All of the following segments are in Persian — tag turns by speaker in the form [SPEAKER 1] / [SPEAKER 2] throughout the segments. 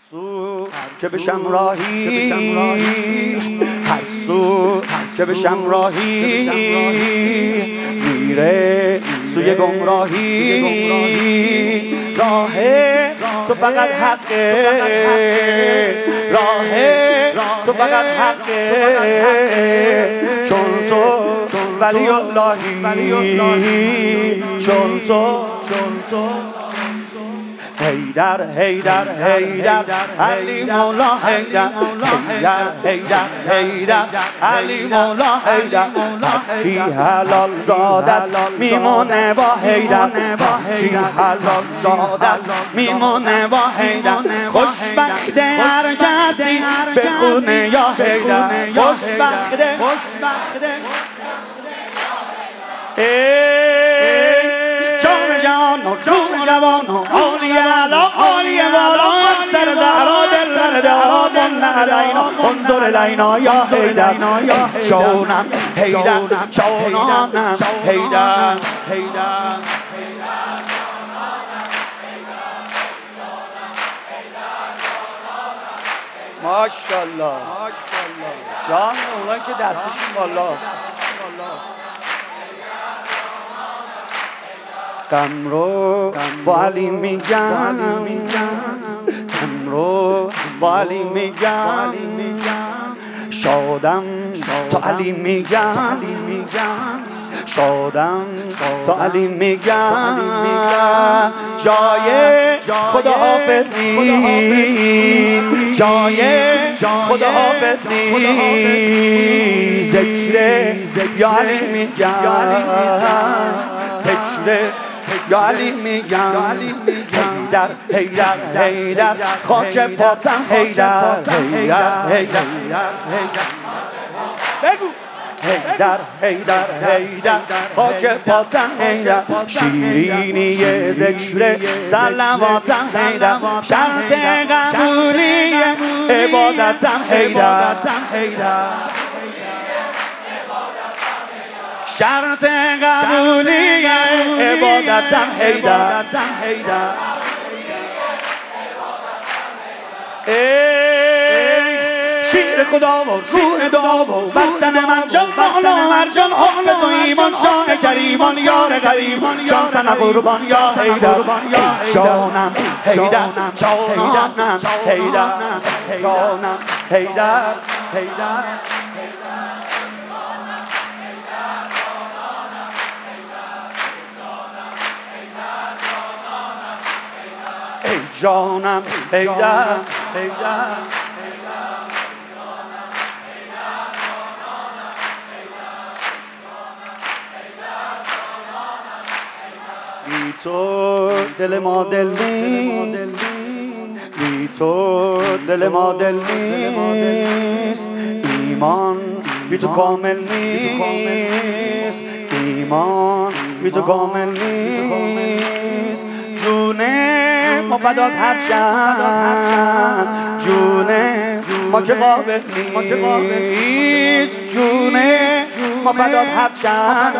[SPEAKER 1] سو که بشم راهی، هر سو که بشم راهی، میره سوی گمراهی. راه تو فقط حقه، راه تو فقط حقه، چون تو ولی اللهی، چون تو حیدر حیدر حیدر علی مولا حیدر، حیدر حیدر حیدر علی مولا حیدر. هرچی حلال زاده است میمونه با حیدر، هرچی حلال زاده است میمونه با حیدر. خوشبخت هر کسی بخونه یا حیدر، خوشبخت جان و جون روان و عالی علا عالی والا، سر زهرا دل بر دهرا من علینا انظر الینا یا حیدر. جانم حیدر جانانم حیدر، ماشاءالله جان اونایی که دستشون بالاست. غم رو با علی میگم، غم رو با علی میگم، شادم تا علی میگم، شادم تا علی میگم. جای خداحافظی، جای خداحافظی، ذکر یا علی میگم، ذکر یا علی میگم. حیدر حیدر حیدر خاک پاتم حیدر، حیدر حیدر بگو حیدر حیدر حیدر خاک پاتم حیدر. شیرینی ذکر صلواتم حیدر، شرط قبولی عبادتم حیدر، شرط قبولی عبادتم حیدر. شیر خدا و روح دعا و وطن من جان بالا مرجان، حال تو ایمان شاه کریمان یار غریب جان سن قربان یا حیدر. جانم حیدر جانانم حیدر، جانم حیدر جانم حیدر بی تو دل ما دل نیست، بی تو دل ما دل نیست. ایمان بی تو کامل نیست، ایمان بی تو کامل نیست. جونه ما فدات هر چند، جونه ما که قابل نیست. جونه ما فدات هر چند،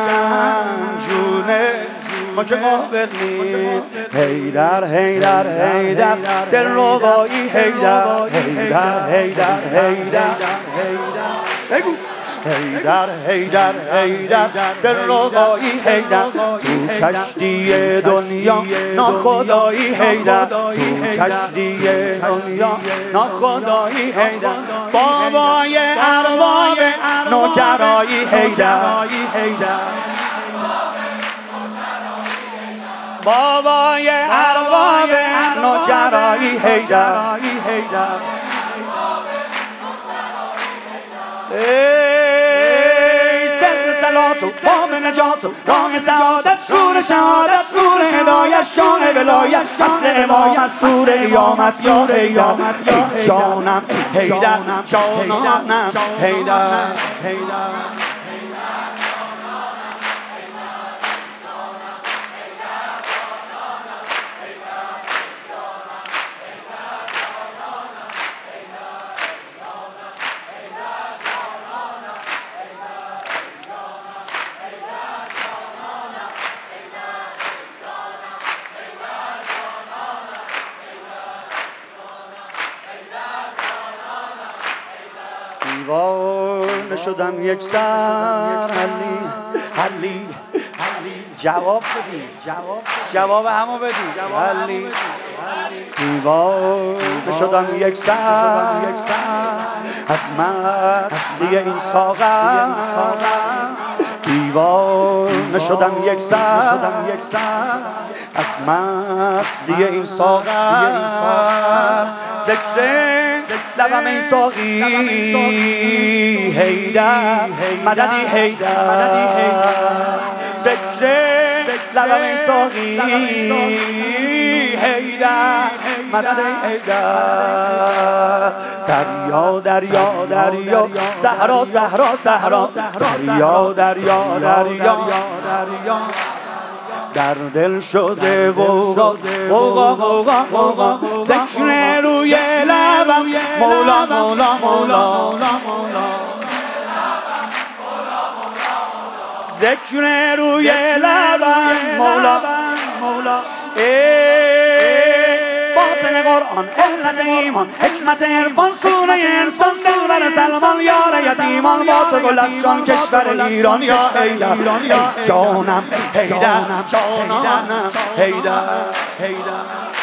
[SPEAKER 1] جونه ما که قابل نیست. حیدر حیدر حیدر دل ربایی حیدر، حیدر حیدر حیدر بگو حیدر حیدر حیدر دل ربایی حیدر. تو کشتی دنیا ناخدایی حیدر، تو کشتی دنیا ناخدایی حیدر. بابای ارباب نوکرایی حیدر، بابای ارباب نوکرایی حیدر. ای سر صلات و بام نجات و رام سعادت، سور شهادت، سور هدایت، شان ولایت، فصل امامت، سور قیامت یا قیامت. جانم حیدر جانانم حیدر. دیوانه شدم یک سر حلی جواب بدی جواب همو بدی حلی دیوانه شدم یک سر از مستی این ساغر دیوانه شدم یک سر از مستی این ساغر ذکر لبم این ساقی حیدر مددی حیدر ذکر لبم این ساقی حیدر مددی حیدر دریا صحرا دریا در دل شده وقا ذکر روی لبم مولا ذکر روی لبم مولا باطن قرآن علت ایمان حکمت عرفان سوره انسان دلبر سلمان یار یتیمان با تو گل افشان کشور ایران یا حیدر جانم حیدر